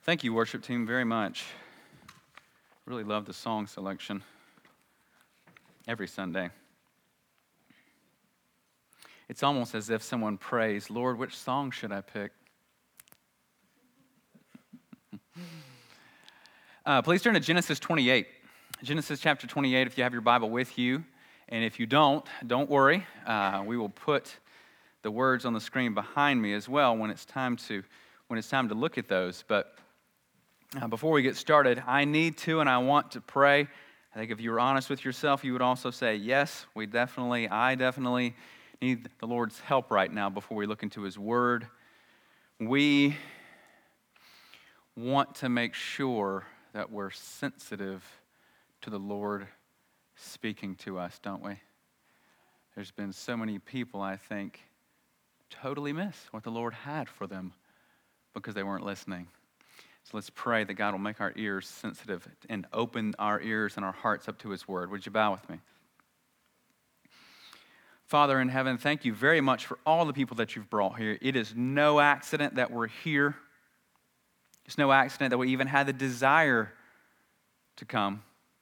Thank you, worship team, very much. Really love the song selection every Sunday. It's almost as if someone prays, Lord, which song should I pick? Please turn to Genesis 28. Genesis chapter 28, if you have your Bible with you. And if you don't worry. We will put the words on the screen behind me as well when it's time to look at those. But before we get started, I need to and I want to pray. I think if you were honest with yourself, you would also say, yes, I definitely need the Lord's help right now before we look into His Word. We want to make sure that we're sensitive to the Lord speaking to us, don't we? There's been so many people, I think, totally miss what the Lord had for them because they weren't listening. So let's pray that God will make our ears sensitive and open our ears and our hearts up to His Word. Would you bow with me? Father in heaven, thank you very much for all the people that you've brought here. It is no accident that we're here. It's no accident that we even had the desire to come.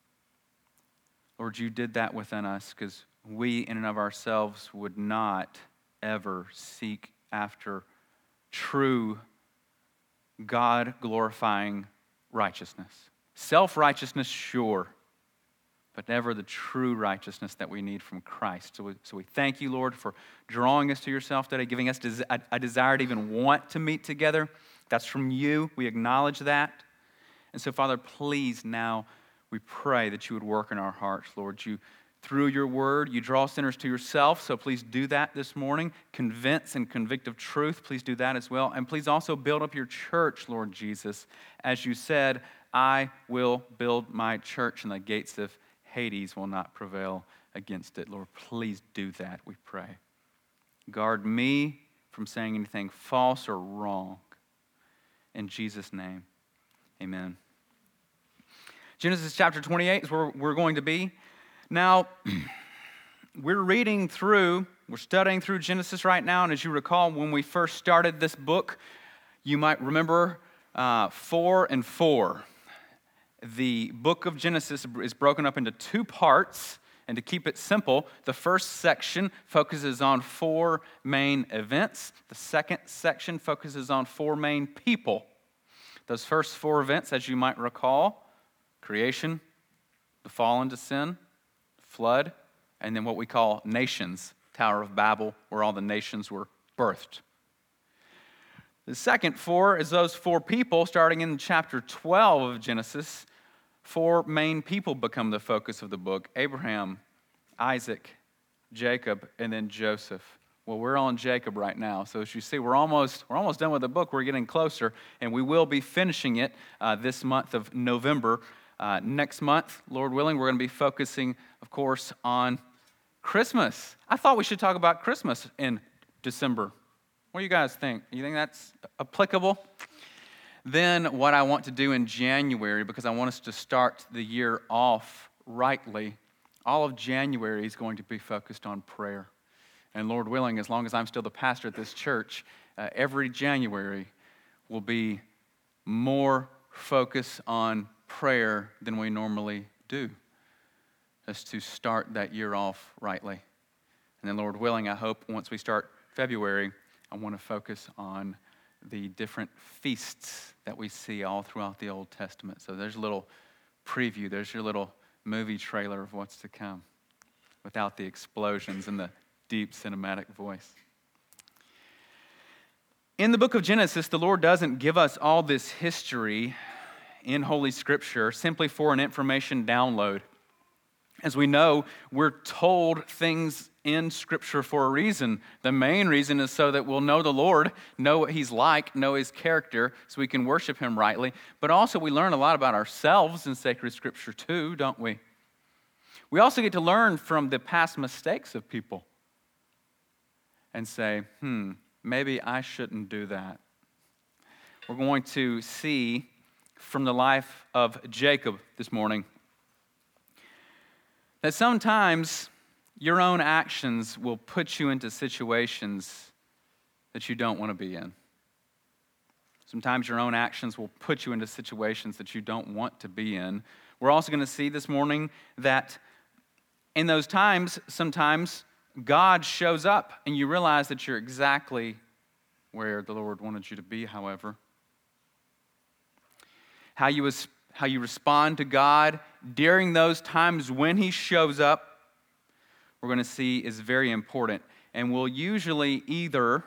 Lord, you did that within us because we in and of ourselves would not ever seek after true God-glorifying righteousness. Self-righteousness, sure, but never the true righteousness that we need from Christ. So we thank you, Lord, for drawing us to yourself today, giving us a desire to even want to meet together. That's from you. We acknowledge that. And so, Father, please now we pray that you would work in our hearts, Lord. Through your word, you draw sinners to yourself, so please do that this morning. Convince and convict of truth, please do that as well. And please also build up your church, Lord Jesus. As you said, I will build my church, and the gates of Hades will not prevail against it. Lord, please do that, we pray. Guard me from saying anything false or wrong. In Jesus' name, amen. Genesis chapter 28 is where we're going to be. Now, we're studying through Genesis right now, and as you recall, when we first started this book, you might remember 4 and 4. The book of Genesis is broken up into 2 parts, and to keep it simple, the first section focuses on 4 main events. The second section focuses on 4 main people. Those first 4 events, as you might recall, creation, the fall into sin, flood, and then what we call nations, Tower of Babel, where all the nations were birthed. The second 4 is those 4 people, starting in chapter 12 of Genesis. 4 main people become the focus of the book: Abraham, Isaac, Jacob, and then Joseph. Well, we're on Jacob right now, so as you see, we're almost done with the book. We're getting closer, and we will be finishing it this month of November. Next month, Lord willing, we're going to be focusing, of course, on Christmas. I thought we should talk about Christmas in December. What do you guys think? You think that's applicable? Then what I want to do in January, because I want us to start the year off rightly, all of January is going to be focused on prayer. And Lord willing, as long as I'm still the pastor at this church, every January will be more focus on prayer than we normally do, just to start that year off rightly. And then Lord willing, I hope once we start February, I want to focus on the different feasts that we see all throughout the Old Testament. So there's a little preview, there's your little movie trailer of what's to come, without the explosions and the deep cinematic voice. In the book of Genesis, the Lord doesn't give us all this history in Holy Scripture simply for an information download. As we know, we're told things in Scripture for a reason. The main reason is so that we'll know the Lord, know what He's like, know His character, so we can worship Him rightly. But also we learn a lot about ourselves in sacred Scripture too, don't we? We also get to learn from the past mistakes of people and say, maybe I shouldn't do that. We're going to see from the life of Jacob this morning that sometimes your own actions will put you into situations that you don't want to be in. Sometimes your own actions will put you into situations that you don't want to be in. We're also going to see this morning that in those times, sometimes God shows up and you realize that you're exactly where the Lord wanted you to be, however. How you respond to God during those times when He shows up, we're going to see is very important. And we'll usually either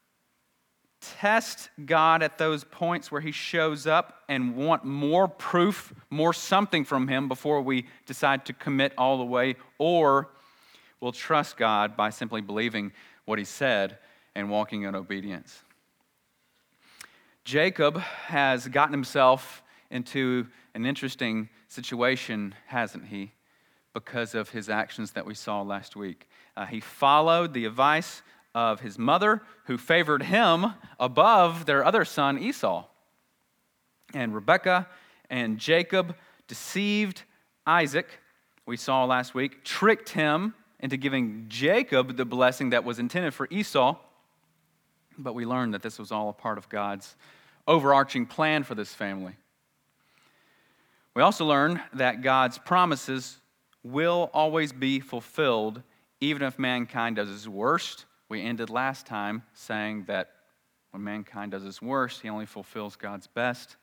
test God at those points where He shows up and want more proof, more something from Him before we decide to commit all the way, or we'll trust God by simply believing what He said and walking in obedience. Jacob has gotten himself into an interesting situation, hasn't he? Because of his actions that we saw last week. He followed the advice of his mother, who favored him above their other son, Esau. And Rebekah and Jacob deceived Isaac, we saw last week, tricked him into giving Jacob the blessing that was intended for Esau. But we learned that this was all a part of God's overarching plan for this family. We also learn that God's promises will always be fulfilled, even if mankind does its worst. We ended last time saying that when mankind does its worst, He only fulfills God's best.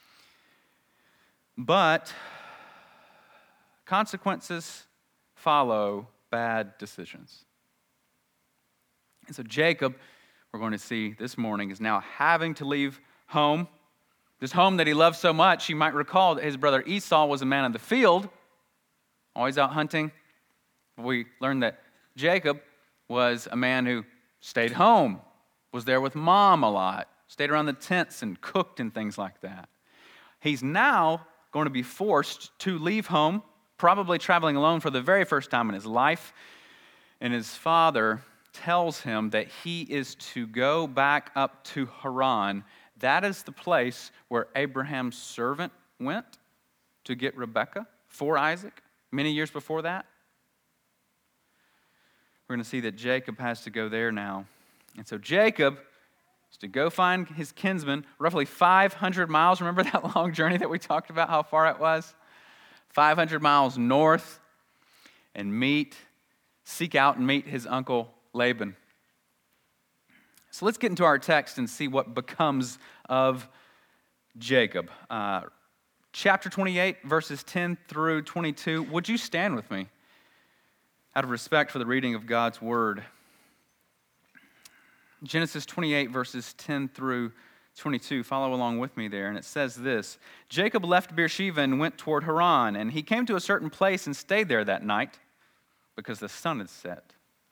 But consequences follow bad decisions. And so Jacob, we're going to see this morning, is now having to leave home. This home that he loved so much. You might recall that his brother Esau was a man of the field, always out hunting. We learned that Jacob was a man who stayed home, was there with mom a lot, stayed around the tents and cooked and things like that. He's now going to be forced to leave home, probably traveling alone for the very first time in his life. And his father tells him that he is to go back up to Haran. That is the place where Abraham's servant went to get Rebekah for Isaac many years before that. We're going to see that Jacob has to go there now. And so Jacob is to go find his kinsman, roughly 500 miles. Remember that long journey that we talked about, how far it was? 500 miles north, and seek out and meet his uncle Laban. So let's get into our text and see what becomes of Jacob. Chapter 28, verses 10 through 22. Would you stand with me out of respect for the reading of God's word? Genesis 28, verses 10 through 22. Follow along with me there. And it says this: Jacob left Beersheba and went toward Haran, and he came to a certain place and stayed there that night because the sun had set.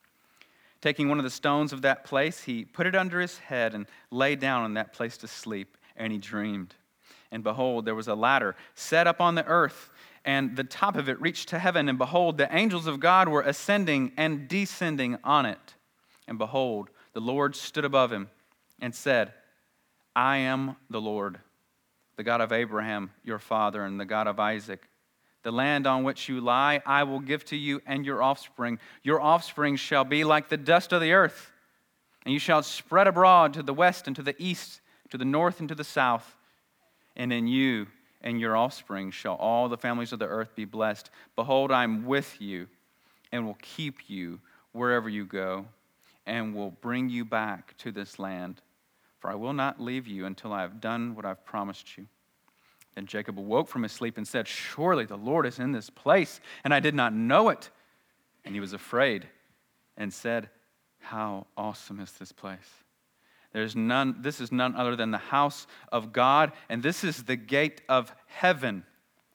Taking one of the stones of that place, he put it under his head and lay down on that place to sleep, and he dreamed. And behold, there was a ladder set up on the earth, and the top of it reached to heaven, and behold, the angels of God were ascending and descending on it. And behold, the Lord stood above him and said, I am the Lord, the God of Abraham, your father, and the God of Isaac. The land on which you lie, I will give to you and your offspring. Your offspring shall be like the dust of the earth, and you shall spread abroad to the west and to the east, to the north and to the south. And in you and your offspring shall all the families of the earth be blessed. Behold, I am with you and will keep you wherever you go, and will bring you back to this land. For I will not leave you until I have done what I've promised you. Then Jacob awoke from his sleep and said, Surely the Lord is in this place, and I did not know it. And he was afraid and said, How awesome is this place? This is none other than the house of God, and this is the gate of heaven.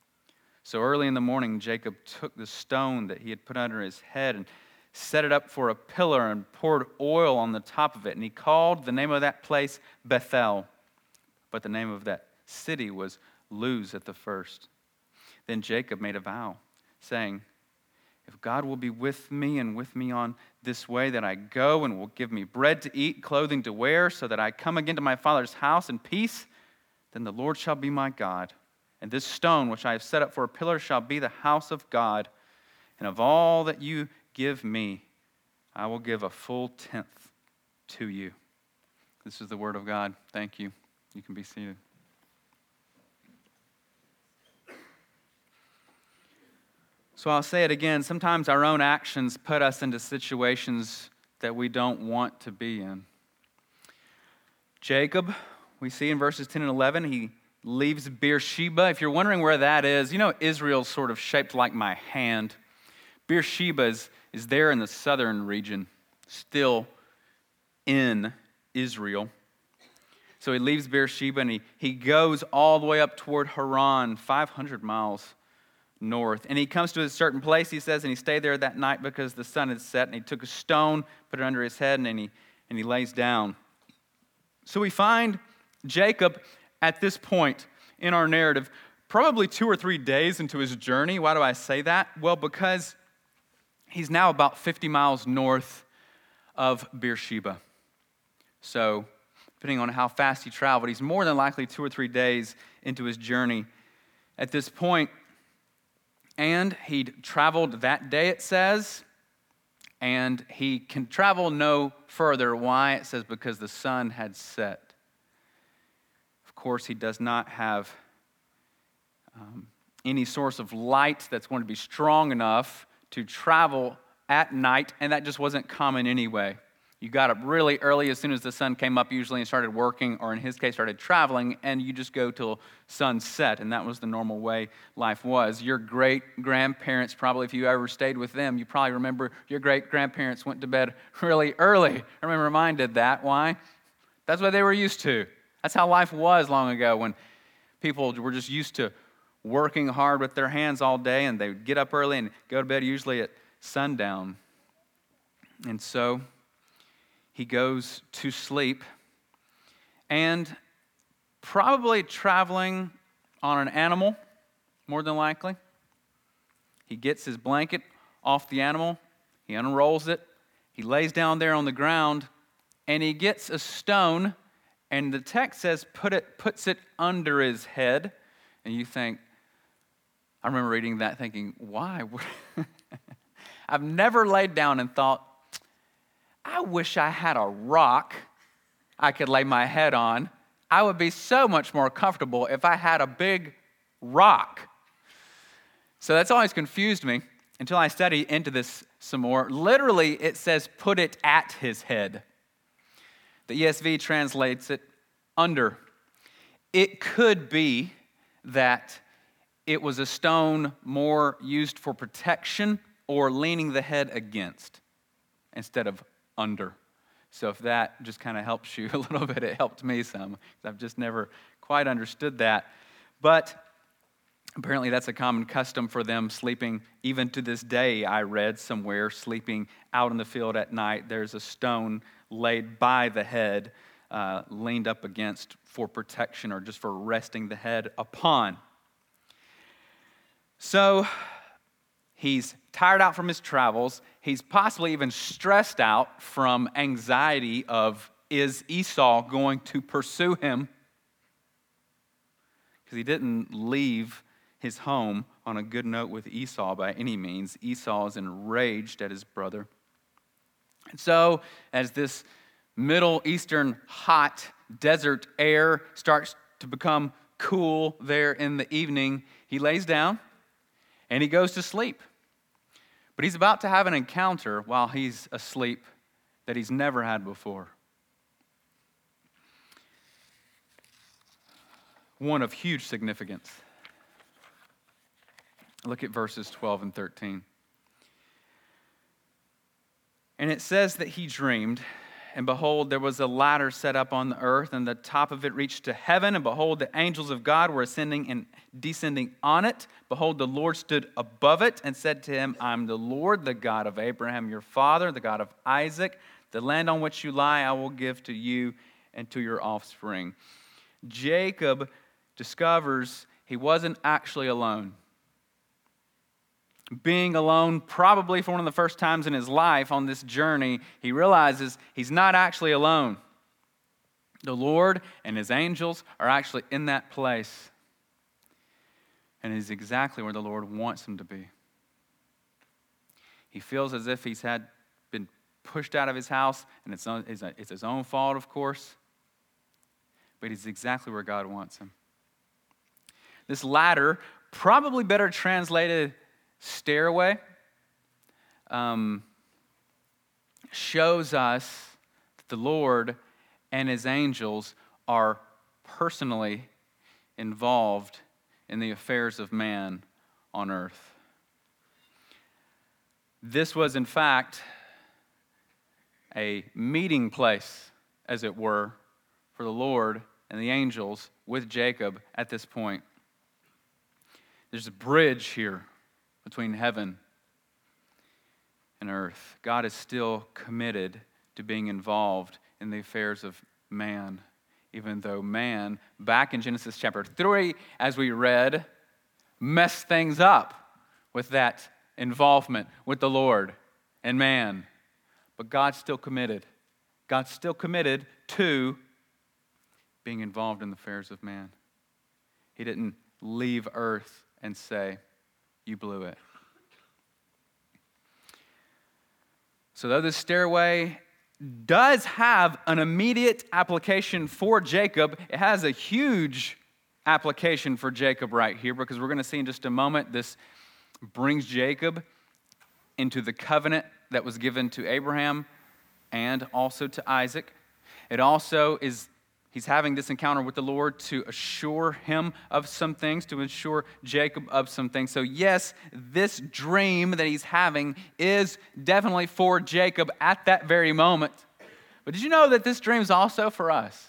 So early in the morning, Jacob took the stone that he had put under his head and set it up for a pillar and poured oil on the top of it. And he called the name of that place Bethel, but the name of that city was Luz at the first. Then Jacob made a vow, saying, If God will be with me and with me on this way that I go, and will give me bread to eat, clothing to wear, so that I come again to my father's house in peace, then the Lord shall be my God. And this stone which I have set up for a pillar shall be the house of God. And of all that you give me, I will give a full tenth to you. This is the word of God. Thank you. You can be seated. So I'll say it again. Sometimes our own actions put us into situations that we don't want to be in. Jacob, we see in verses 10 and 11, he leaves Beersheba. If you're wondering where that is, you know Israel's sort of shaped like my hand. Beersheba is there in the southern region, still in Israel. So he leaves Beersheba and he goes all the way up toward Haran, 500 miles north. And he comes to a certain place, he says, and he stayed there that night because the sun had set. And he took a stone, put it under his head, and he lays down. So we find Jacob at this point in our narrative, probably 2 or 3 days into his journey. Why do I say that? Well, because he's now about 50 miles north of Beersheba. So, depending on how fast he traveled, he's more than likely 2 or 3 days into his journey at this point. And he'd traveled that day, it says, and he can travel no further. Why? It says because the sun had set. Of course, he does not have any source of light that's going to be strong enough to travel at night, and that just wasn't common anyway. You got up really early as soon as the sun came up usually and started working, or in his case started traveling, and you just go till sunset, and that was the normal way life was. Your great-grandparents, probably if you ever stayed with them, you probably remember your great-grandparents went to bed really early. I remember mine did that. Why? That's what they were used to. That's how life was long ago when people were just used to working hard with their hands all day, and they would get up early and go to bed usually at sundown. And so he goes to sleep, and probably traveling on an animal, more than likely. He gets his blanket off the animal, he unrolls it, he lays down there on the ground, and he gets a stone, and the text says puts it under his head. And you think, I remember reading that thinking, why? I've never laid down and thought, I wish I had a rock I could lay my head on. I would be so much more comfortable if I had a big rock. So that's always confused me until I study into this some more. Literally, it says put it at his head. The ESV translates it under. It could be that it was a stone more used for protection or leaning the head against instead of under. So if that just kind of helps you a little bit, it helped me some. I've just never quite understood that. But apparently that's a common custom for them sleeping. Even to this day, I read somewhere, sleeping out in the field at night, there's a stone laid by the head, leaned up against for protection or just for resting the head upon. So he's tired out from his travels. He's possibly even stressed out from anxiety of, is Esau going to pursue him? Because he didn't leave his home on a good note with Esau by any means. Esau is enraged at his brother. And so, as this Middle Eastern hot desert air starts to become cool there in the evening, he lays down and he goes to sleep. But he's about to have an encounter while he's asleep that he's never had before. One of huge significance. Look at verses 12 and 13. And it says that he dreamed, and behold, there was a ladder set up on the earth, and the top of it reached to heaven, and behold, the angels of God were ascending and descending on it. Behold, the Lord stood above it and said to him, I'm the Lord, the God of Abraham, your father, the God of Isaac. The land on which you lie I will give to you and to your offspring. Jacob discovers he wasn't actually alone. Being alone, probably for one of the first times in his life on this journey, he realizes he's not actually alone. The Lord and his angels are actually in that place. And he's exactly where the Lord wants him to be. He feels as if he's been pushed out of his house, and it's his own fault, of course. but he's exactly where God wants him. This ladder, probably better translated stairway, shows us that the Lord and his angels are personally involved in the affairs of man on earth. This was, in fact, a meeting place, as it were, for the Lord and the angels with Jacob at this point. There's a bridge here between heaven and earth. God is still committed to being involved in the affairs of man, even though man, back in Genesis chapter 3, as we read, messed things up with that involvement with the Lord and man. But God's still committed. God's still committed to being involved in the affairs of man. He didn't leave earth and say, you blew it. So though this stairway does have an immediate application for Jacob, it has a huge application for Jacob right here, because we're going to see in just a moment, this brings Jacob into the covenant that was given to Abraham and also to Isaac. It also is, he's having this encounter with the Lord to assure him of some things, to assure Jacob of some things. So yes, this dream that he's having is definitely for Jacob at that very moment. But did you know that this dream is also for us?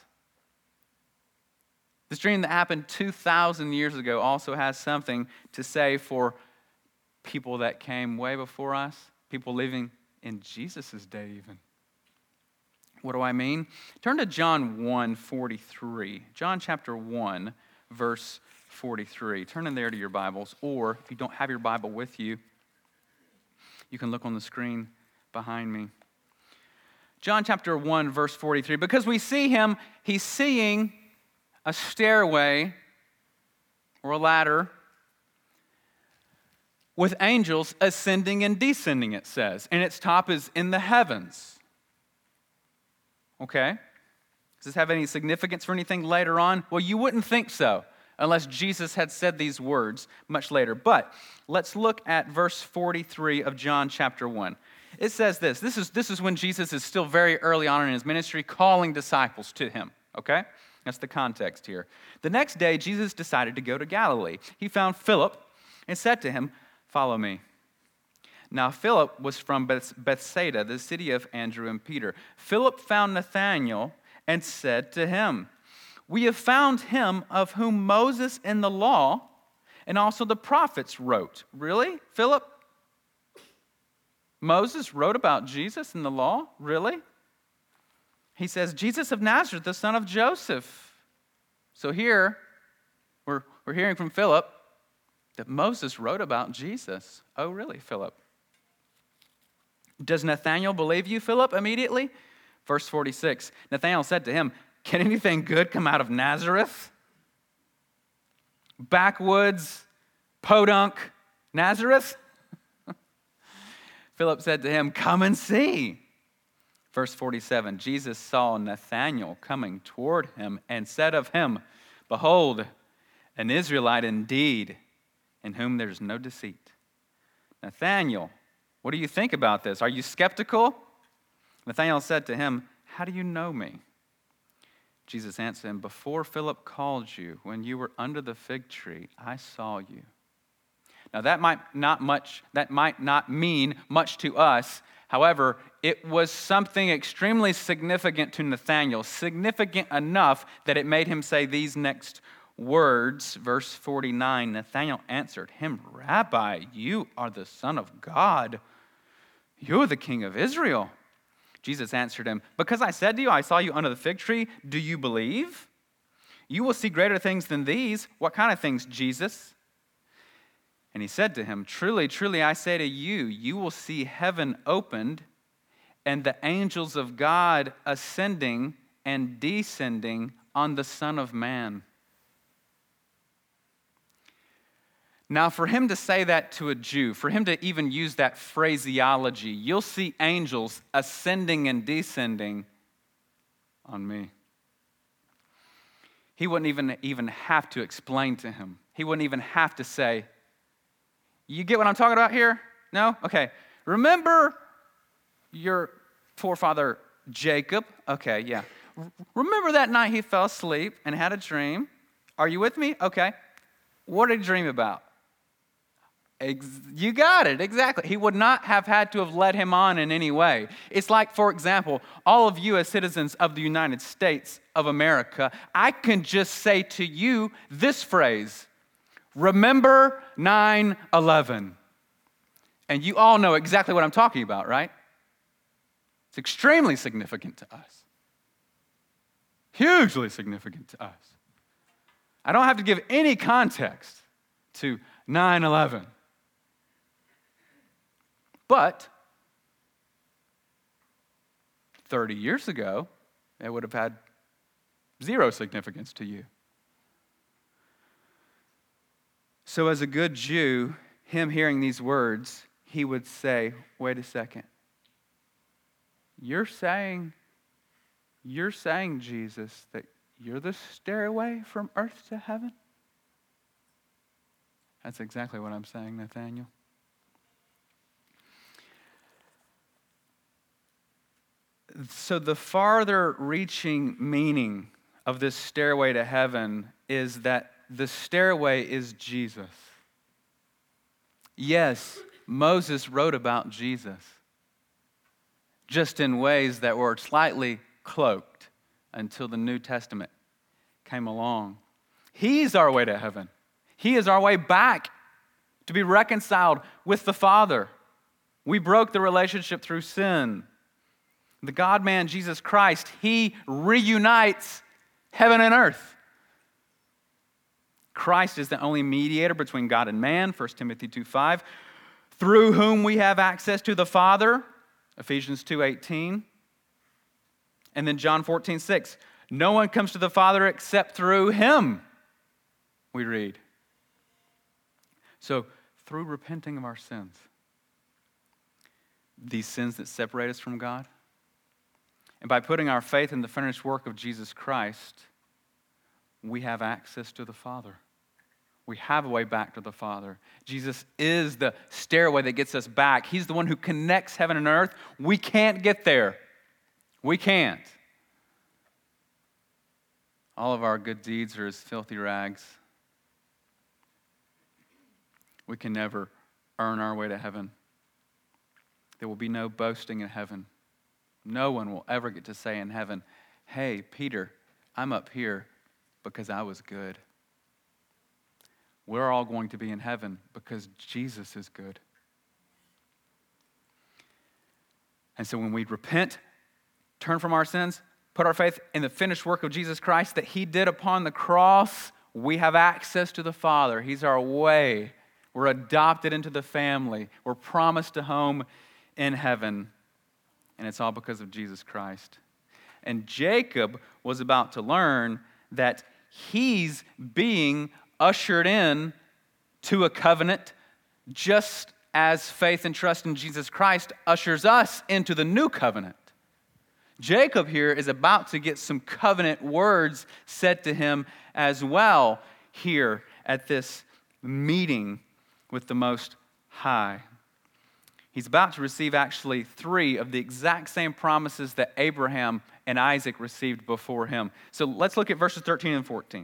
This dream that happened 2,000 years ago also has something to say for people that came way before us, people living in Jesus' day even. What do I mean? Turn to John 1:43. John chapter 1, verse 43. Turn in there to your Bibles, or if you don't have your Bible with you, you can look on the screen behind me. John chapter 1, verse 43. Because we see him, he's seeing a stairway or a ladder with angels ascending and descending, it says. And its top is in the heavens. Okay? Does this have any significance for anything later on? Well, you wouldn't think so, unless Jesus had said these words much later. But let's look at verse 43 of John chapter 1. It says this. This is when Jesus is still very early on in his ministry, calling disciples to him. Okay? That's the context here. The next day, Jesus decided to go to Galilee. He found Philip and said to him, "Follow me." Now, Philip was from Bethsaida, the city of Andrew and Peter. Philip found Nathanael and said to him, "We have found him of whom Moses in the law and also the prophets wrote." Really, Philip? Moses wrote about Jesus in the law? Really? He says, "Jesus of Nazareth, the son of Joseph." So here, we're hearing from Philip that Moses wrote about Jesus. Oh, really, Philip? Does Nathanael believe you, Philip, immediately? Verse 46, Nathanael said to him, "Can anything good come out of Nazareth?" Backwoods, podunk, Nazareth? Philip said to him, "Come and see." Verse 47, Jesus saw Nathanael coming toward him and said of him, "Behold, an Israelite indeed, in whom there's no deceit." Nathanael, what do you think about this? Are you skeptical? Nathanael said to him, "How do you know me?" Jesus answered him, "Before Philip called you, when you were under the fig tree, I saw you." Now that might not mean much to us. However, it was something extremely significant to Nathanael, significant enough that it made him say these next words. Verse 49, Nathanael answered him, "Rabbi, you are the Son of God. You are the King of Israel." Jesus answered him, "Because I said to you, I saw you under the fig tree, do you believe? You will see greater things than these." What kind of things, Jesus? And he said to him, "Truly, truly, I say to you, you will see heaven opened and the angels of God ascending and descending on the Son of Man." Now, for him to say that to a Jew, for him to even use that phraseology, "You'll see angels ascending and descending on me." he wouldn't even have to explain to him. He wouldn't even have to say, you get what I'm talking about here? No? Okay. Remember your forefather Jacob? Okay, yeah. Remember that night he fell asleep and had a dream? Are you with me? Okay. What did he dream about? You got it, exactly. He would not have had to have led him on in any way. It's like, for example, all of you as citizens of the United States of America, I can just say to you this phrase, remember 9/11. And you all know exactly what I'm talking about, right? It's extremely significant to us. Hugely significant to us. I don't have to give any context to 9/11. But 30 years ago, it would have had zero significance to you. So as a good Jew, him hearing these words, he would say, wait a second. You're saying, Jesus, that you're the stairway from earth to heaven? That's exactly what I'm saying, Nathaniel. So the farther reaching meaning of this stairway to heaven is that the stairway is Jesus. Yes, Moses wrote about Jesus, just in ways that were slightly cloaked until the New Testament came along. He's our way to heaven. He is our way back to be reconciled with the Father. We broke the relationship through sin. The God-man, Jesus Christ, He reunites heaven and earth. Christ is the only mediator between God and man, 1 Timothy 2:5, through whom we have access to the Father, Ephesians 2:18. And then John 14:6, no one comes to the Father except through Him, we read. So, through repenting of our sins, these sins that separate us from God, and by putting our faith in the finished work of Jesus Christ, we have access to the Father. We have a way back to the Father. Jesus is the stairway that gets us back. He's the one who connects heaven and earth. We can't get there. We can't. All of our good deeds are as filthy rags. We can never earn our way to heaven. There will be no boasting in heaven. No one will ever get to say in heaven, hey, Peter, I'm up here because I was good. We're all going to be in heaven because Jesus is good. And so when we repent, turn from our sins, put our faith in the finished work of Jesus Christ that He did upon the cross, we have access to the Father. He's our way. We're adopted into the family. We're promised a home in heaven. And it's all because of Jesus Christ. And Jacob was about to learn that he's being ushered in to a covenant just as faith and trust in Jesus Christ ushers us into the new covenant. Jacob here is about to get some covenant words said to him as well here at this meeting with the Most High. He's about to receive actually 3 of the exact same promises that Abraham and Isaac received before him. So let's look at verses 13 and 14.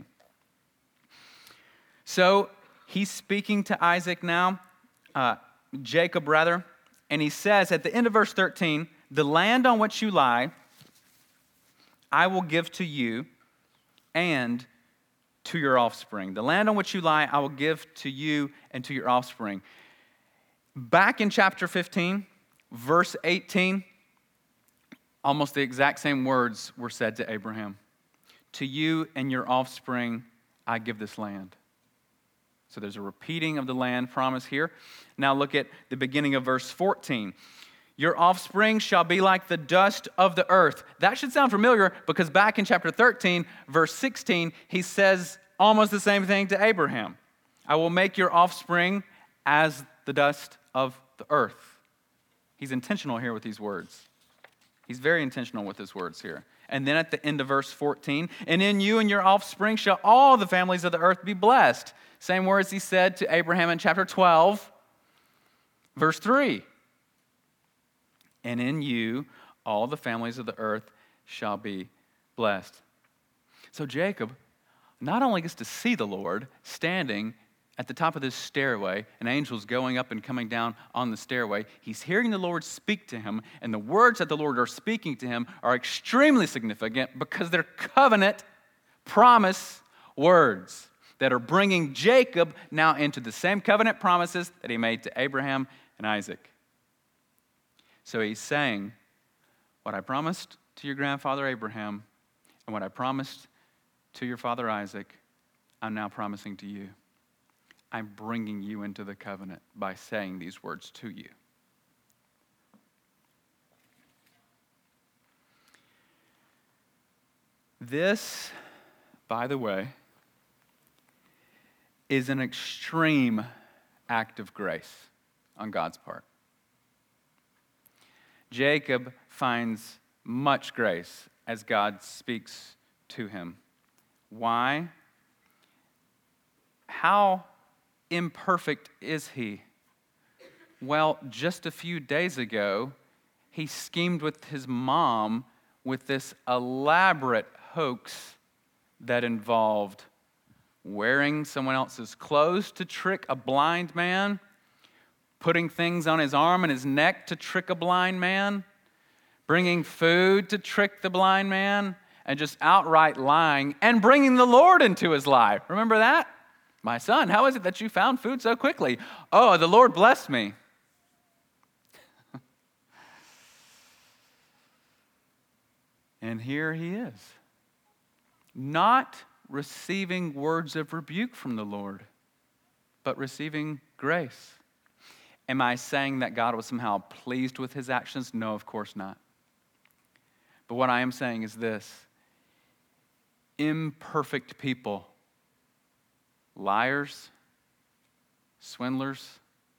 So he's speaking to Isaac now, Jacob rather, and he says at the end of verse 13, the land on which you lie, I will give to you and to your offspring. The land on which you lie, I will give to you and to your offspring. Back in chapter 15, verse 18, almost the exact same words were said to Abraham. To you and your offspring, I give this land. So there's a repeating of the land promise here. Now look at the beginning of verse 14. Your offspring shall be like the dust of the earth. That should sound familiar because back in chapter 13, verse 16, he says almost the same thing to Abraham. I will make your offspring as the dust of the earth. He's intentional here with these words. He's very intentional with his words here. And then at the end of verse 14, and in you and your offspring shall all the families of the earth be blessed. Same words he said to Abraham in chapter 12, verse 3. And in you all the families of the earth shall be blessed. So Jacob not only gets to see the Lord standing at the top of this stairway, and angels going up and coming down on the stairway, he's hearing the Lord speak to him, and the words that the Lord are speaking to him are extremely significant because they're covenant promise words that are bringing Jacob now into the same covenant promises that he made to Abraham and Isaac. So he's saying, what I promised to your grandfather Abraham and what I promised to your father Isaac, I'm now promising to you. I'm bringing you into the covenant by saying these words to you. This, by the way, is an extreme act of grace on God's part. Jacob finds much grace as God speaks to him. Why? How imperfect is he? Well, just a few days ago, he schemed with his mom with this elaborate hoax that involved wearing someone else's clothes to trick a blind man, putting things on his arm and his neck to trick a blind man, bringing food to trick the blind man, and just outright lying and bringing the Lord into his life. Remember that? My son, how is it that you found food so quickly? Oh, the Lord blessed me. And here he is, not receiving words of rebuke from the Lord, but receiving grace. Am I saying that God was somehow pleased with his actions? No, of course not. But what I am saying is this: imperfect people, liars, swindlers,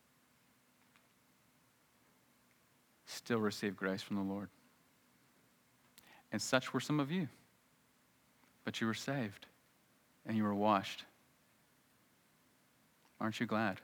still receive grace from the Lord. And such were some of you. But you were saved and you were washed. Aren't you glad?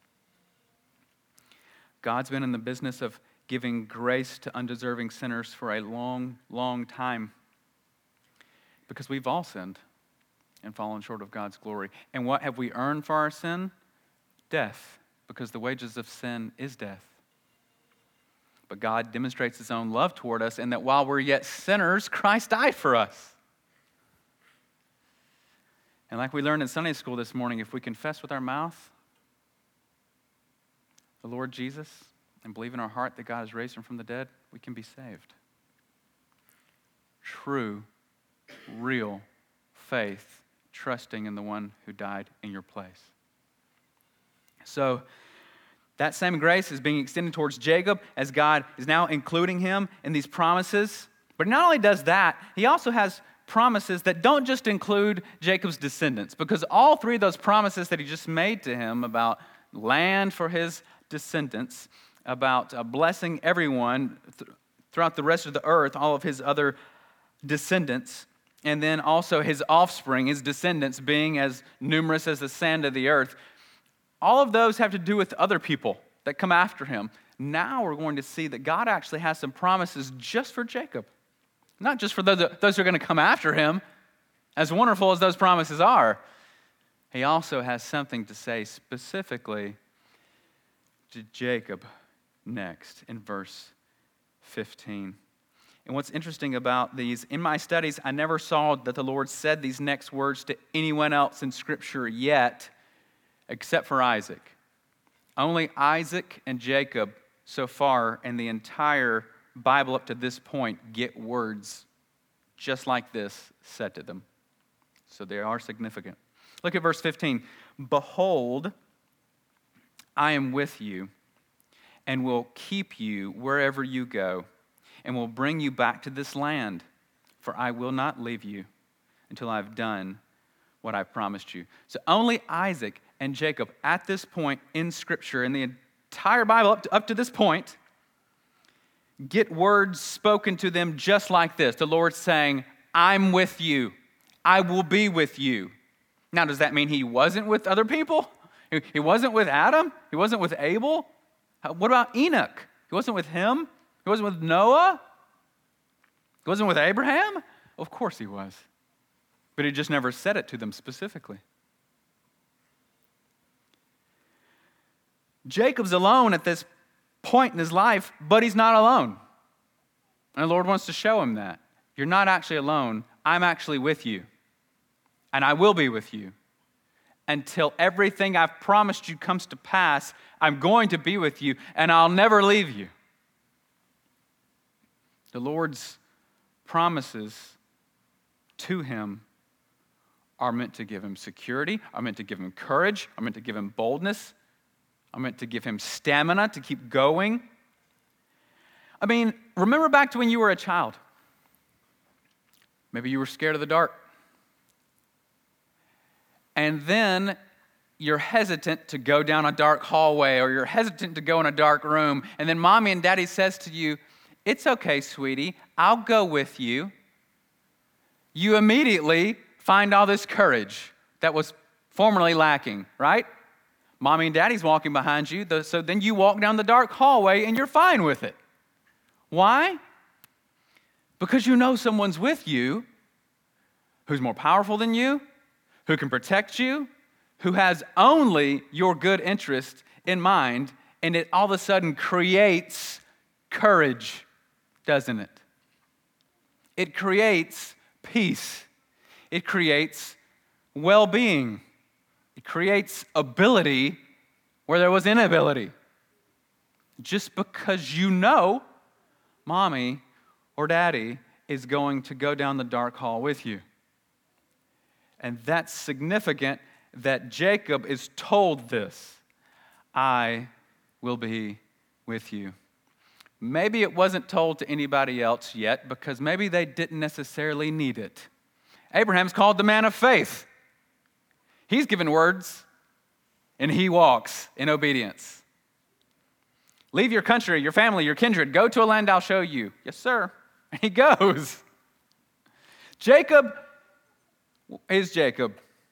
God's been in the business of giving grace to undeserving sinners for a long, long time, because we've all sinned and fallen short of God's glory. And what have we earned for our sin? Death, because the wages of sin is death. But God demonstrates his own love toward us in that while we're yet sinners, Christ died for us. And like we learned in Sunday school this morning, if we confess with our mouth the Lord Jesus and believe in our heart that God has raised him from the dead, we can be saved. True, real faith, trusting in the one who died in your place. So, that same grace is being extended towards Jacob as God is now including him in these promises. But he not only does that, he also has promises that don't just include Jacob's descendants, because all three of those promises that he just made to him about land for his descendants, about blessing everyone throughout the rest of the earth, all of his other descendants, and then also his offspring, his descendants being as numerous as the sand of the earth, all of those have to do with other people that come after him. Now we're going to see that God actually has some promises just for Jacob. Not just for those who are going to come after him, as wonderful as those promises are. He also has something to say specifically to Jacob next in verse 15. And what's interesting about these, in my studies, I never saw that the Lord said these next words to anyone else in Scripture yet, except for Isaac. Only Isaac and Jacob so far in the entire Bible up to this point get words just like this said to them. So they are significant. Look at verse 15. Behold, I am with you and will keep you wherever you go and will bring you back to this land, for I will not leave you until I've done what I've promised you. So only Isaac and Jacob at this point in Scripture, in the entire Bible up to this point, get words spoken to them just like this. The Lord saying, I'm with you. I will be with you. Now, does that mean he wasn't with other people? He wasn't with Adam? He wasn't with Abel? What about Enoch? He wasn't with him? He wasn't with Noah? He wasn't with Abraham? Of course he was. But he just never said it to them specifically. Jacob's alone at this point in his life, but he's not alone. And the Lord wants to show him that. You're not actually alone. I'm actually with you. And I will be with you. Until everything I've promised you comes to pass, I'm going to be with you, and I'll never leave you. The Lord's promises to him are meant to give him security, are meant to give him courage, are meant to give him boldness, are meant to give him stamina to keep going. I mean, remember back to when you were a child. Maybe you were scared of the dark. And then you're hesitant to go down a dark hallway, or you're hesitant to go in a dark room. And then mommy and daddy says to you, it's okay, sweetie, I'll go with you. You immediately find all this courage that was formerly lacking, right? Mommy and daddy's walking behind you, so then you walk down the dark hallway and you're fine with it. Why? Because you know someone's with you who's more powerful than you, who can protect you, who has only your good interest in mind, and it all of a sudden creates courage, doesn't it? It creates peace. It creates well-being. It creates ability where there was inability. Just because you know mommy or daddy is going to go down the dark hall with you. And that's significant that Jacob is told this. I will be with you. Maybe it wasn't told to anybody else yet because maybe they didn't necessarily need it. Abraham's called the man of faith. He's given words and he walks in obedience. Leave your country, your family, your kindred. Go to a land I'll show you. Yes, sir. And he goes. Jacob is Jacob.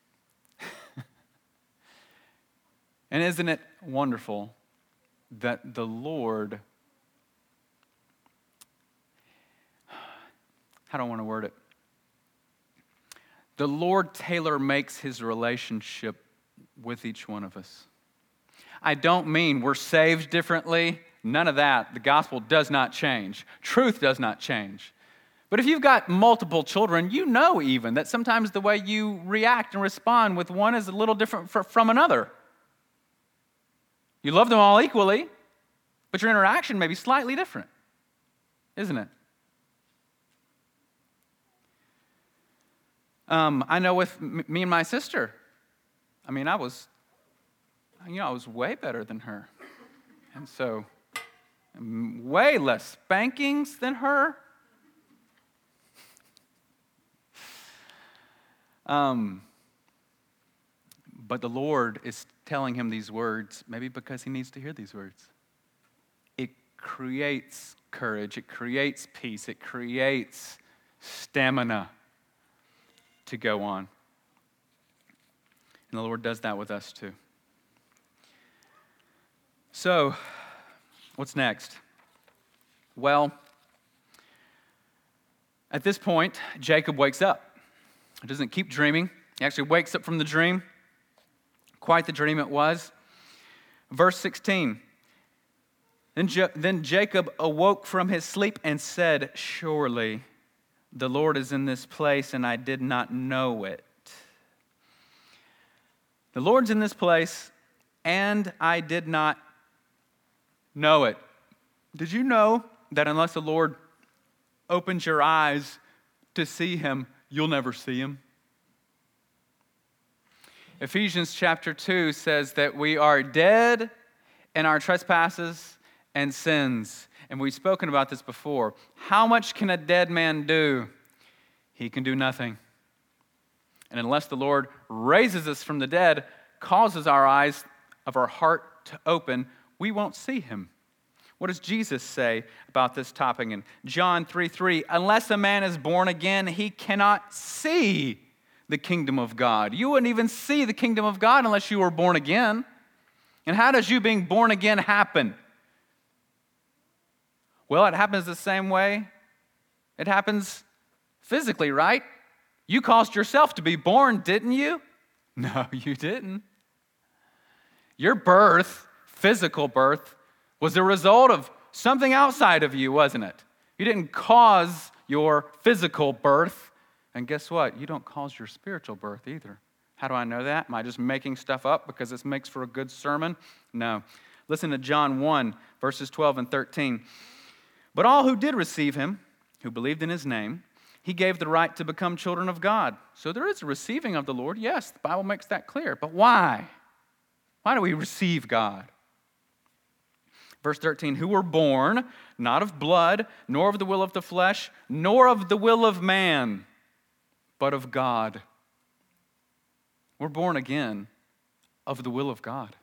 And isn't it wonderful that the Lord, how do I want to word it? The Lord tailor-makes his relationship with each one of us. I don't mean we're saved differently. None of that. The gospel does not change. Truth does not change. But if you've got multiple children, you know even that sometimes the way you react and respond with one is a little different from another. You love them all equally, but your interaction may be slightly different, isn't it? I know with me and my sister, I mean, I was way better than her. And so, way less spankings than her. But the Lord is telling him these words, maybe because he needs to hear these words. It creates courage. It creates peace. It creates stamina to go on. And the Lord does that with us too. So, what's next? Well, at this point, Jacob wakes up. He doesn't keep dreaming. He actually wakes up from the dream. Quite the dream it was. Verse 16. Then Jacob awoke from his sleep and said, surely the Lord is in this place, and I did not know it. The Lord's in this place, and I did not know it. Did you know that unless the Lord opens your eyes to see him, you'll never see him? Ephesians chapter 2 says that we are dead in our trespasses and sins. And we've spoken about this before. How much can a dead man do? He can do nothing. And unless the Lord raises us from the dead, causes our eyes of our heart to open, we won't see him. What does Jesus say about this topic in John 3:3? Unless a man is born again, he cannot see the kingdom of God. You wouldn't even see the kingdom of God unless you were born again. And how does you being born again happen? Well, it happens the same way. It happens physically, right? You caused yourself to be born, didn't you? No, you didn't. Your birth, physical birth, was the result of something outside of you, wasn't it? You didn't cause your physical birth. And guess what? You don't cause your spiritual birth either. How do I know that? Am I just making stuff up because this makes for a good sermon? No. Listen to John 1, verses 12 and 13. But all who did receive him, who believed in his name, he gave the right to become children of God. So there is a receiving of the Lord. Yes, the Bible makes that clear. But why? Why do we receive God? Verse 13, who were born not of blood, nor of the will of the flesh, nor of the will of man, but of God. We're born again of the will of God.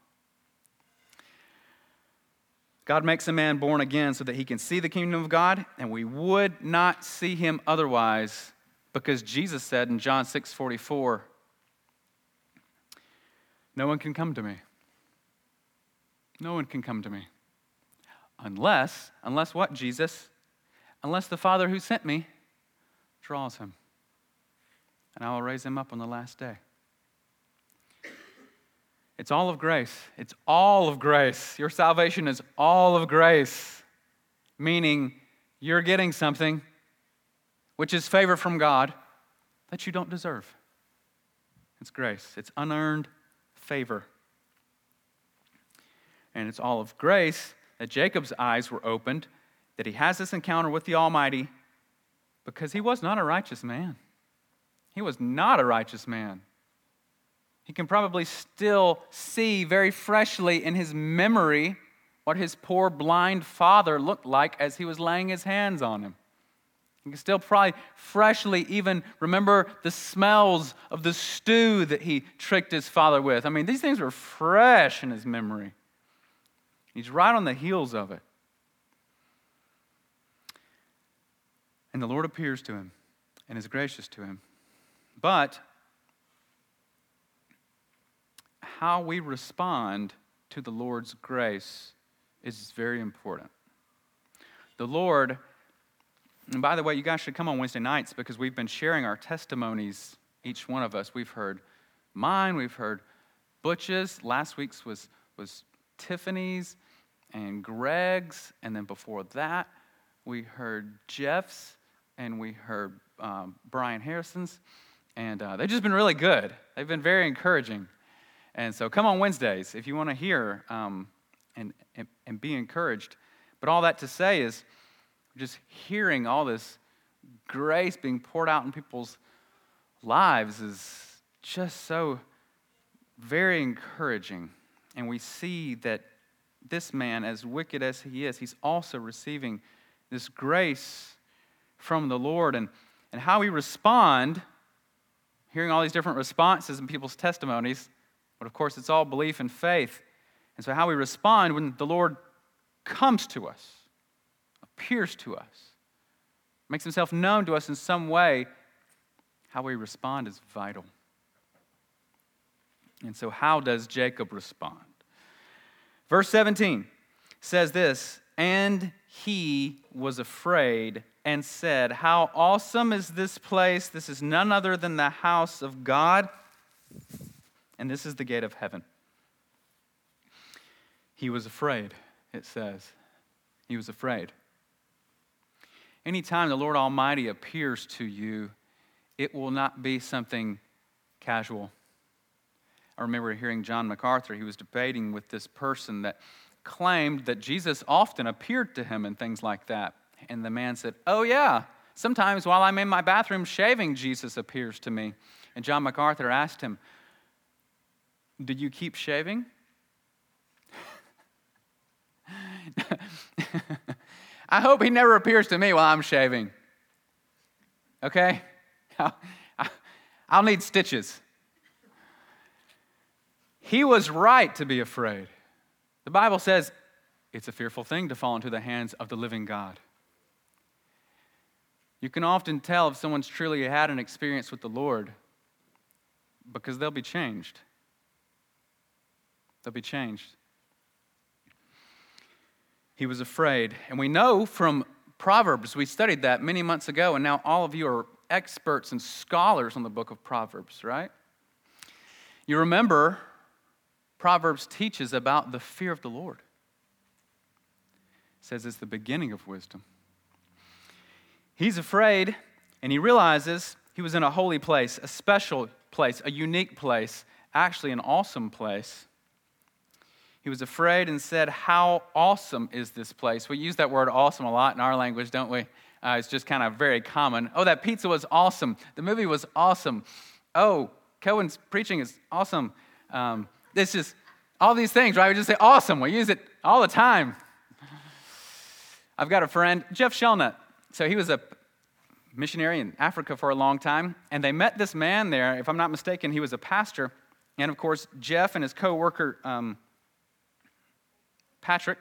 God makes a man born again so that he can see the kingdom of God, and we would not see him otherwise, because Jesus said in John 6:44, no one can come to me. No one can come to me. Unless what, Jesus? Unless the Father who sent me draws him. And I will raise him up on the last day. It's all of grace. It's all of grace. Your salvation is all of grace. Meaning you're getting something which is favor from God that you don't deserve. It's grace. It's unearned favor. And it's all of grace that Jacob's eyes were opened, that he has this encounter with the Almighty because he was not a righteous man. He was not a righteous man. He can probably still see very freshly in his memory what his poor blind father looked like as he was laying his hands on him. He can still probably freshly even remember the smells of the stew that he tricked his father with. I mean, these things were fresh in his memory. He's right on the heels of it. And the Lord appears to him and is gracious to him. But how we respond to the Lord's grace is very important. The Lord, and by the way, you guys should come on Wednesday nights because we've been sharing our testimonies, each one of us. We've heard mine, we've heard Butch's. Last week's was Tiffany's and Greg's, and then before that, we heard Jeff's, and we heard Brian Harrison's, and they've just been really good. They've been very encouraging. And so come on Wednesdays if you want to hear and be encouraged. But all that to say is just hearing all this grace being poured out in people's lives is just so very encouraging. And we see that this man, as wicked as he is, he's also receiving this grace from the Lord. And how we respond, hearing all these different responses in people's testimonies, but of course, it's all belief and faith. And so how we respond when the Lord comes to us, appears to us, makes himself known to us in some way, how we respond is vital. And so how does Jacob respond? Verse 17 says this, and he was afraid and said, how awesome is this place? This is none other than the house of God, and this is the gate of heaven. He was afraid, it says. He was afraid. Anytime the Lord Almighty appears to you, it will not be something casual. I remember hearing John MacArthur. He was debating with this person that claimed that Jesus often appeared to him and things like that. And the man said, oh yeah, sometimes while I'm in my bathroom shaving, Jesus appears to me. And John MacArthur asked him, do you keep shaving? I hope he never appears to me while I'm shaving. Okay? I'll need stitches. He was right to be afraid. The Bible says it's a fearful thing to fall into the hands of the living God. You can often tell if someone's truly had an experience with the Lord because they'll be changed. They'll be changed. He was afraid. And we know from Proverbs, we studied that many months ago, and now all of you are experts and scholars on the book of Proverbs, right? You remember Proverbs teaches about the fear of the Lord. It says it's the beginning of wisdom. He's afraid, and he realizes he was in a holy place, a special place, a unique place, actually an awesome place. He was afraid and said, how awesome is this place? We use that word awesome a lot in our language, don't we? It's just kind of very common. Oh, that pizza was awesome. The movie was awesome. Oh, Cohen's preaching is awesome. It's just all these things, right? We just say awesome. We use it all the time. I've got a friend, Jeff Shelnut. So he was a missionary in Africa for a long time, and they met this man there. If I'm not mistaken, he was a pastor. And, of course, Jeff and his co-worker, Patrick,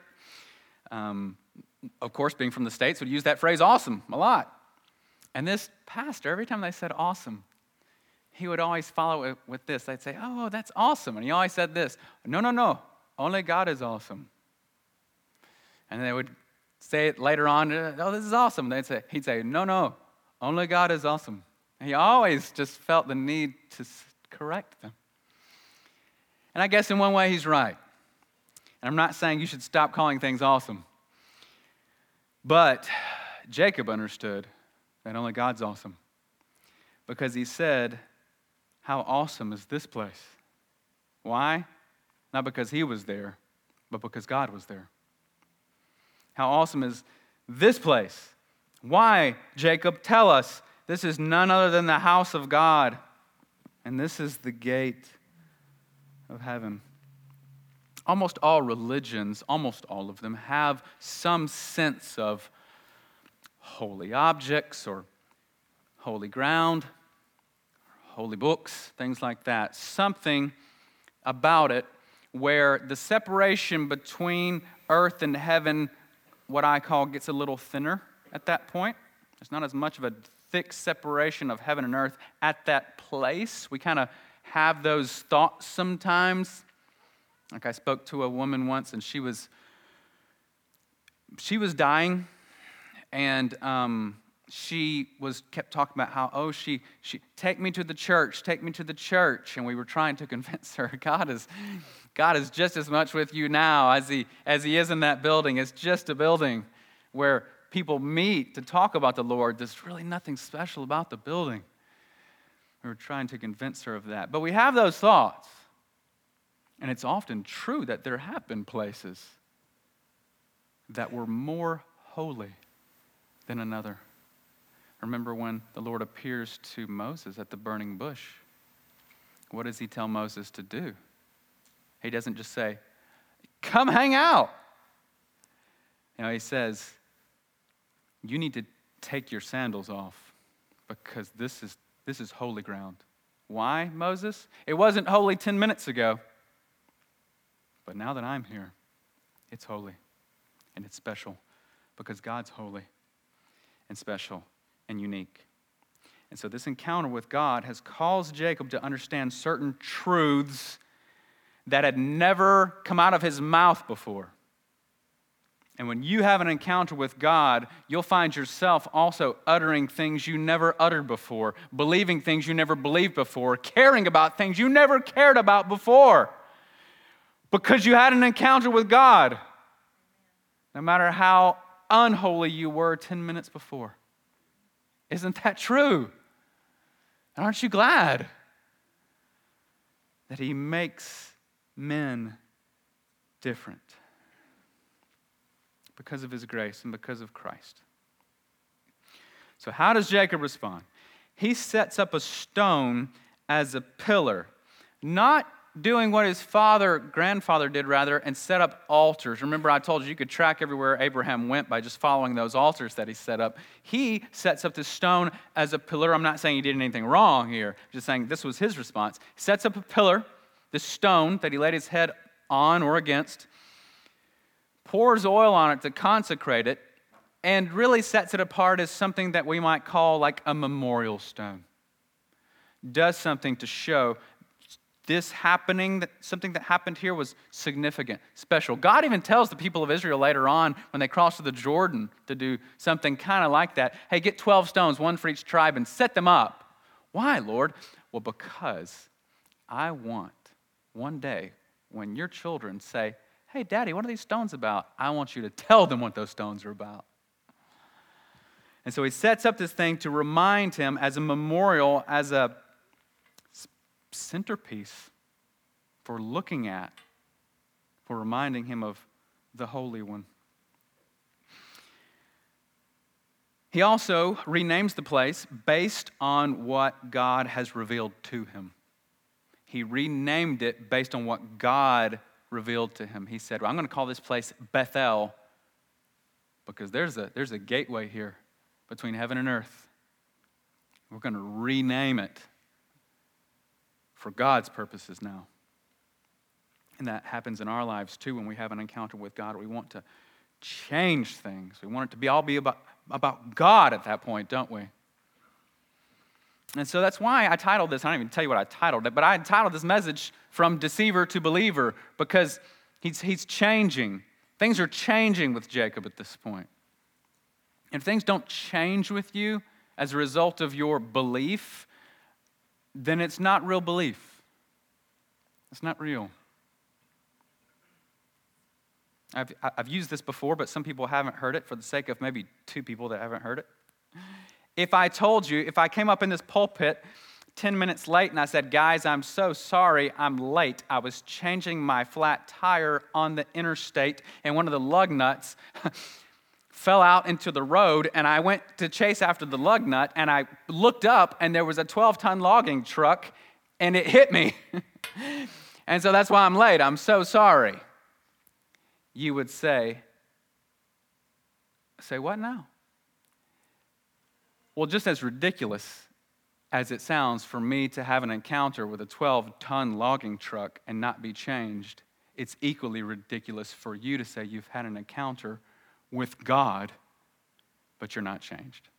of course, being from the States, would use that phrase awesome a lot. And this pastor, every time they said awesome, he would always follow it with this. They'd say, oh, that's awesome. And he always said this, no, only God is awesome. And they would say it later on, oh, this is awesome. He'd say, no, only God is awesome. And he always just felt the need to correct them. And I guess in one way he's right. And I'm not saying you should stop calling things awesome. But Jacob understood that only God's awesome. Because he said, how awesome is this place? Why? Not because he was there, but because God was there. How awesome is this place? Why, Jacob? Tell us. This is none other than the house of God, and this is the gate of heaven. Almost all religions, almost all of them, have some sense of holy objects or holy ground, holy books, things like that. Something about it where the separation between earth and heaven, what I call, gets a little thinner at that point. There's not as much of a thick separation of heaven and earth at that place. We kind of have those thoughts sometimes. Like I spoke to a woman once, and she was dying, and she kept talking about how, she take me to the church, and we were trying to convince her God is just as much with you now as he is in that building. It's just a building where people meet to talk about the Lord. There's really nothing special about the building. We were trying to convince her of that, but we have those thoughts. And it's often true that there have been places that were more holy than another. Remember when the Lord appears to Moses at the burning bush? What does he tell Moses to do? He doesn't just say, come hang out. He says, you need to take your sandals off because this is holy ground. Why, Moses? It wasn't holy 10 minutes ago. But now that I'm here, it's holy and it's special because God's holy and special and unique. And so this encounter with God has caused Jacob to understand certain truths that had never come out of his mouth before. And when you have an encounter with God, you'll find yourself also uttering things you never uttered before, believing things you never believed before, caring about things you never cared about before. Because you had an encounter with God, no matter how unholy you were 10 minutes before. Isn't that true? And aren't you glad that he makes men different because of his grace and because of Christ? So how does Jacob respond? He sets up a stone as a pillar, not doing what his grandfather did rather, and set up altars. Remember, I told you could track everywhere Abraham went by just following those altars that he set up. He sets up this stone as a pillar. I'm not saying he did anything wrong here. I'm just saying this was his response. He sets up a pillar, this stone that he laid his head on or against, pours oil on it to consecrate it, and really sets it apart as something that we might call like a memorial stone. Does something to show this happening, that something that happened here was significant, special. God even tells the people of Israel later on when they cross to the Jordan to do something kind of like that. Hey, get 12 stones, one for each tribe, and set them up. Why, Lord? Well, because I want one day when your children say, hey, Daddy, what are these stones about? I want you to tell them what those stones are about. And so he sets up this thing to remind him as a memorial, as a centerpiece for looking at, for reminding him of the Holy One. He also renames the place based on what God has revealed to him. He renamed it based on what God revealed to him. He said, well, I'm going to call this place Bethel because there's a gateway here between heaven and earth. We're going to rename it for God's purposes now. And that happens in our lives too when we have an encounter with God. We want to change things. We want it to all be about God at that point, don't we? And so that's why I titled this, I don't even tell you what I titled it, but I titled this message From Deceiver to Believer because he's changing. Things are changing with Jacob at this point. If things don't change with you as a result of your belief, then it's not real belief. It's not real. I've used this before, but some people haven't heard it for the sake of maybe 2 people that haven't heard it. If I came up in this pulpit 10 minutes late and I said, guys, I'm so sorry, I'm late. I was changing my flat tire on the interstate and one of the lug nuts fell out into the road, and I went to chase after the lug nut, and I looked up, and there was a 12-ton logging truck, and it hit me. And so that's why I'm late. I'm so sorry. You would say what now? Well, just as ridiculous as it sounds for me to have an encounter with a 12-ton logging truck and not be changed, it's equally ridiculous for you to say you've had an encounter with God, but you're not changed.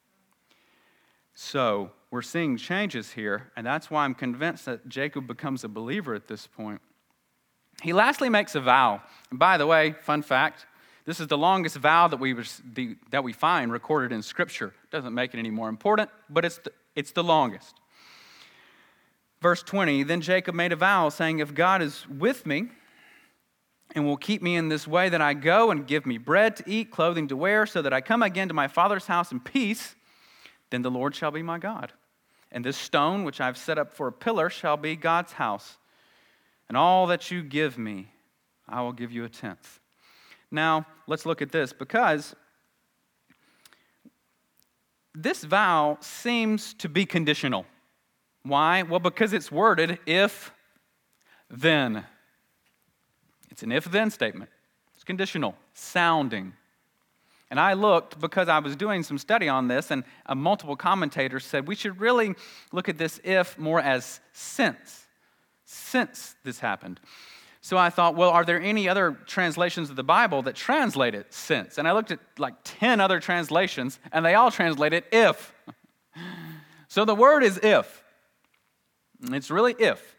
So we're seeing changes here, and that's why I'm convinced that Jacob becomes a believer at this point. He lastly makes a vow. And by the way, fun fact, this is the longest vow that we find recorded in Scripture. Doesn't make it any more important, but it's the longest. Verse 20, then Jacob made a vow, saying, if God is with me, and will keep me in this way that I go and give me bread to eat, clothing to wear, so that I come again to my father's house in peace, then the Lord shall be my God. And this stone which I've set up for a pillar shall be God's house. And all that you give me, I will give you a tenth. Now, let's look at this, because this vow seems to be conditional. Why? Well, because it's worded if, then. It's an if-then statement. It's conditional, sounding. And I looked because I was doing some study on this, and multiple commentators said we should really look at this if more as since this happened. So I thought, well, are there any other translations of the Bible that translate it since? And I looked at like 10 other translations, and they all translate it if. So the word is if. It's really if.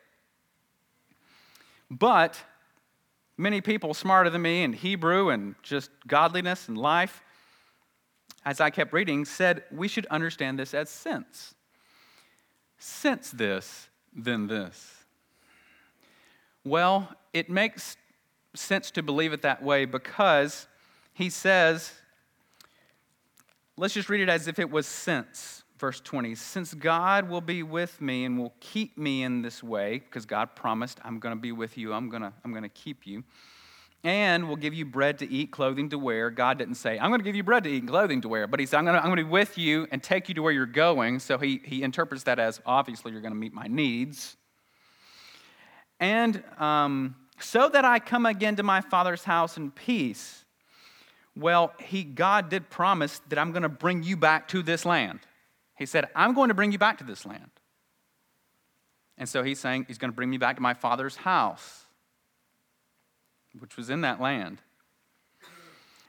But many people smarter than me in Hebrew and just godliness and life, as I kept reading, said we should understand this as since. Since this, then this. Well, it makes sense to believe it that way because he says, let's just read it as if it was since. Verse 20, since God will be with me and will keep me in this way, because God promised, I'm going to be with you, I'm going to keep you, and will give you bread to eat, clothing to wear. God didn't say, I'm going to give you bread to eat and clothing to wear, but he said, I'm going to be with you and take you to where you're going. So he interprets that as, obviously, you're going to meet my needs. And so that I come again to my Father's house in peace. Well, God did promise that I'm going to bring you back to this land. He said, I'm going to bring you back to this land. And so he's saying he's going to bring me back to my Father's house, which was in that land.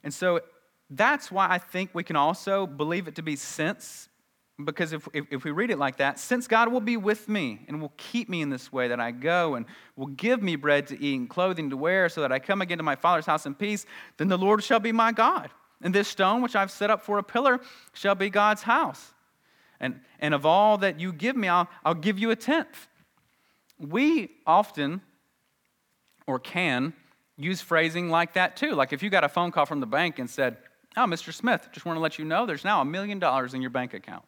And so that's why I think we can also believe it to be since, because if we read it like that, since God will be with me and will keep me in this way that I go and will give me bread to eat and clothing to wear so that I come again to my Father's house in peace, then the Lord shall be my God. And this stone which I've set up for a pillar shall be God's house. And of all that you give me, I'll give you a tenth. We often, or can, use phrasing like that too. Like if you got a phone call from the bank and said, "Oh, Mr. Smith, just want to let you know there's now $1 million in your bank account."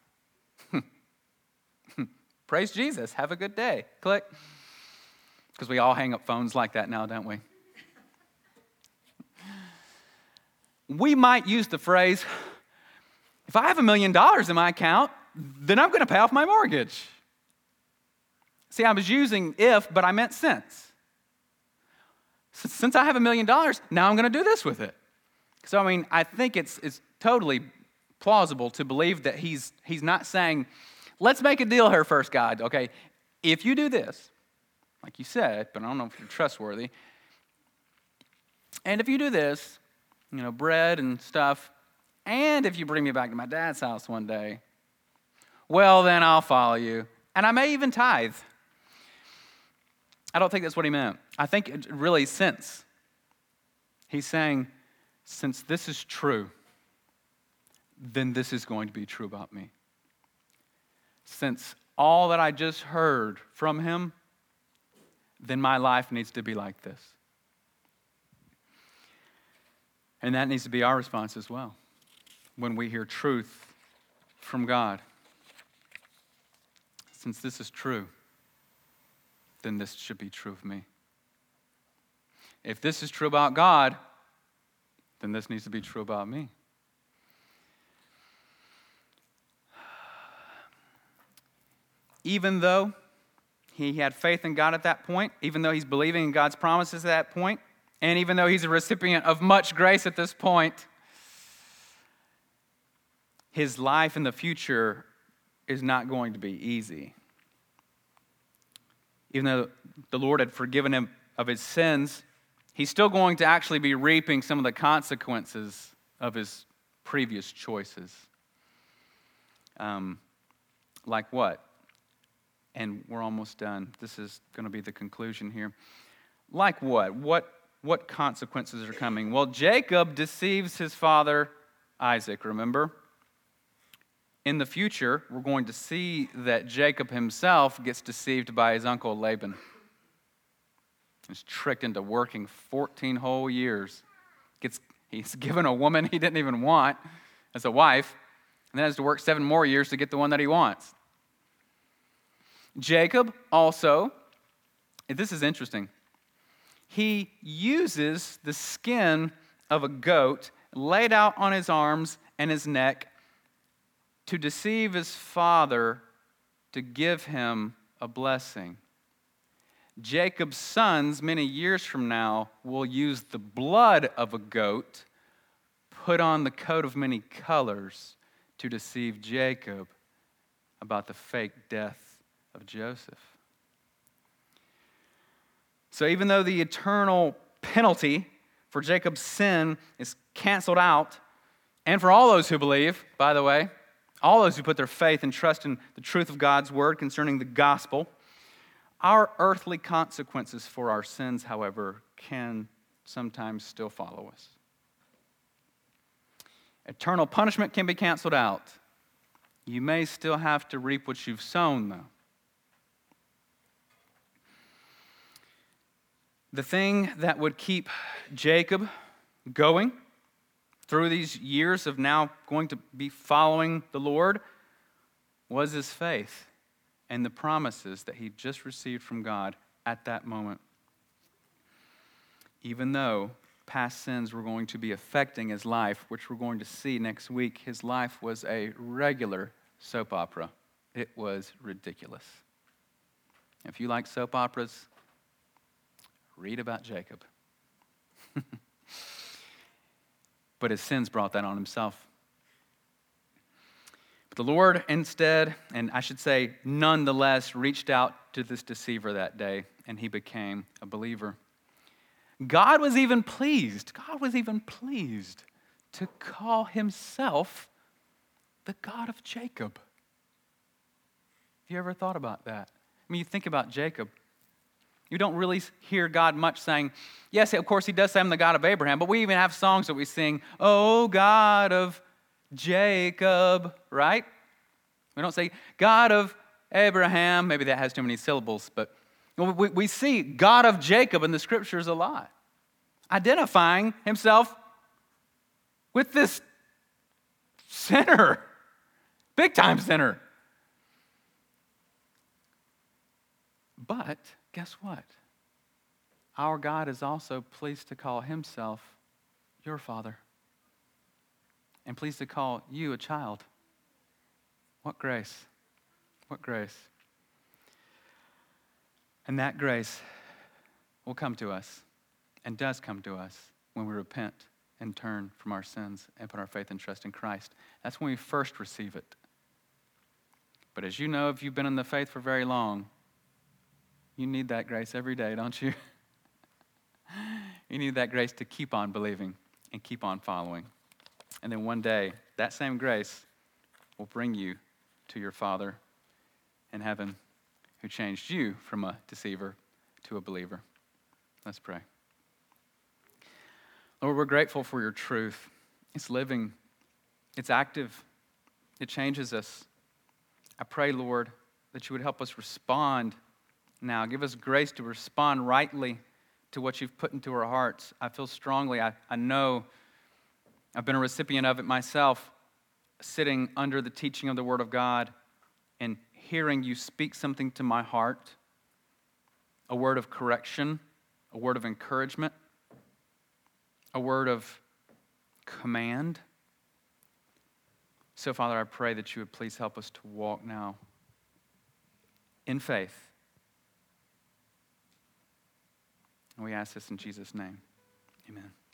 Praise Jesus. Have a good day. Click. Because we all hang up phones like that now, don't we? We might use the phrase, if I have $1 million in my account, then I'm going to pay off my mortgage. See, I was using if, but I meant since. Since I have $1 million, now I'm going to do this with it. So, I think it's totally plausible to believe that he's not saying, let's make a deal here first, God. Okay, if you do this, like you said, but I don't know if you're trustworthy, and if you do this, bread and stuff, and if you bring me back to my dad's house one day, well, then I'll follow you. And I may even tithe. I don't think that's what he meant. I think it really since. He's saying, since this is true, then this is going to be true about me. Since all that I just heard from him, then my life needs to be like this. And that needs to be our response as well when we hear truth from God. Since this is true, then this should be true of me. If this is true about God, then this needs to be true about me. Even though he had faith in God at that point, even though he's believing in God's promises at that point, and even though he's a recipient of much grace at this point, his life in the future is not going to be easy. Even though the Lord had forgiven him of his sins, he's still going to actually be reaping some of the consequences of his previous choices. Like what? And we're almost done. This is going to be the conclusion here. Like what? What consequences are coming? Well, Jacob deceives his father Isaac, remember? In the future, we're going to see that Jacob himself gets deceived by his uncle Laban. He's tricked into working 14 whole years. He's given a woman he didn't even want as a wife, and then has to work 7 more years to get the one that he wants. Jacob also, this is interesting, he uses the skin of a goat laid out on his arms and his neck to deceive his father to give him a blessing. Jacob's sons, many years from now, will use the blood of a goat, put on the coat of many colors to deceive Jacob about the fake death of Joseph. So even though the eternal penalty for Jacob's sin is canceled out, and for all those who believe, by the way, all those who put their faith and trust in the truth of God's word concerning the gospel, our earthly consequences for our sins, however, can sometimes still follow us. Eternal punishment can be canceled out. You may still have to reap what you've sown, though. The thing that would keep Jacob going through these years of now going to be following the Lord was his faith and the promises that he just received from God at that moment. Even though past sins were going to be affecting his life, which we're going to see next week, his life was a regular soap opera. It was ridiculous. If you like soap operas, read about Jacob. But his sins brought that on himself. But the Lord instead, and I should say nonetheless, reached out to this deceiver that day, and he became a believer. God was even pleased to call himself the God of Jacob. Have you ever thought about that? I mean, you think about Jacob. You don't really hear God much saying, yes, of course, he does say I'm the God of Abraham, but we even have songs that we sing, oh, God of Jacob, right? We don't say, God of Abraham. Maybe that has too many syllables, but we see God of Jacob in the scriptures a lot, identifying himself with this sinner, big-time sinner. But guess what? Our God is also pleased to call himself your Father and pleased to call you a child. What grace. What grace. And that grace will come to us and does come to us when we repent and turn from our sins and put our faith and trust in Christ. That's when we first receive it. But as you know, if you've been in the faith for very long, you need that grace every day, don't you? You need that grace to keep on believing and keep on following. And then one day, that same grace will bring you to your Father in heaven who changed you from a deceiver to a believer. Let's pray. Lord, we're grateful for your truth. It's living. It's active. It changes us. I pray, Lord, that you would help us respond now. Give us grace to respond rightly to what you've put into our hearts. I feel strongly, I know I've been a recipient of it myself, sitting under the teaching of the Word of God and hearing you speak something to my heart, a word of correction, a word of encouragement, a word of command. So, Father, I pray that you would please help us to walk now in faith. And we ask this in Jesus' name. Amen.